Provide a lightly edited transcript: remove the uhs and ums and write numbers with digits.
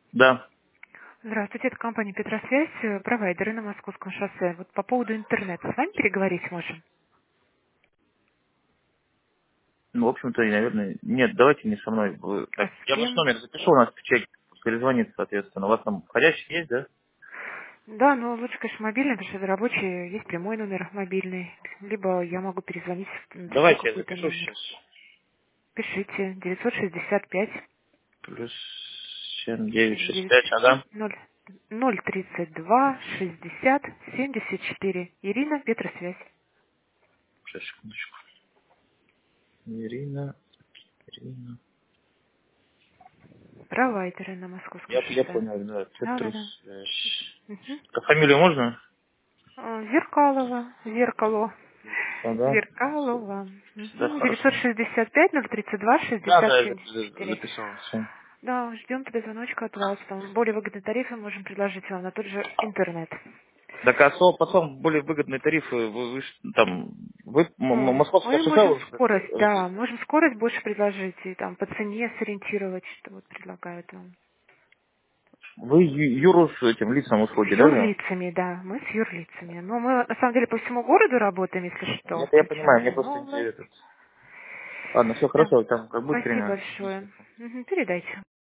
Да. Здравствуйте, это компания Петросвязь, провайдеры на Московском шоссе. Вот по поводу интернета с вами переговорить можем? Ну, в общем-то, и, наверное, нет, давайте не со мной. А Так, с я ваш кем? номер запишу, у нас человек перезвонит, соответственно. У вас там входящий есть, да? Да, но лучше, конечно, мобильный, потому что это рабочий, есть прямой номер мобильный. Либо я могу перезвонить на другой Давайте я какой-то запишу номер. сейчас. Пишите 965 Плюс 7965, 9 ага. 032 60 74. Ирина, Петросвязь. Сейчас, секундочку. Ирина. Провайдеры на Московском Я шоссе. понял, да, Да-да-да. Петросвязь. Мгм. А фамилию можно? Зеркалова, зеркало. Ага. Зеркалова. Да, Мгм. хорошо. 965 032 Да, 60 да, я 74. записал. Всё. Да, ждем тогда звоночка от вас. Там более выгодные тарифы можем предложить вам на тот же интернет. Так, а потом более выгодные тарифы, вы там, Московское Мы шоссе можем уже как-то, скорость, да, можем скорость больше предложить и там по цене сориентировать, что вот предлагают вам. вы Юру с этим лицом С услуги, да? Да? юрлицами, да, мы с юрлицами. Но мы на самом деле по всему городу работаем, если что. Это я понимаю, Причем, мне да, просто но мы... интересно. Ладно, все Да, хорошо, там как будет спасибо время. большое. Мгм, передайте.